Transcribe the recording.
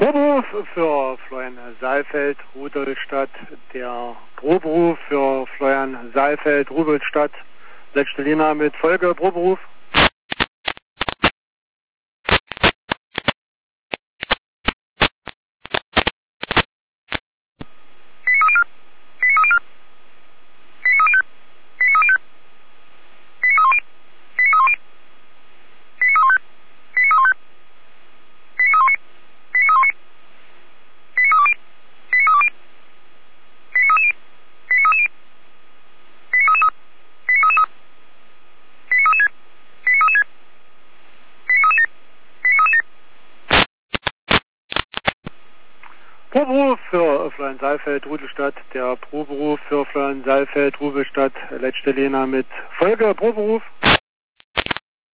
Proberuf für Florian Saalfeld, Rudolstadt. Der Proberuf für Florian Saalfeld, Rudolstadt. Letzte Linie mit Folge Proberuf. Proberuf für Florian Saalfeld, Rudolstadt. Der Proberuf für Florian Saalfeld, Rudolstadt. Letzte Linie mit Folge Proberuf.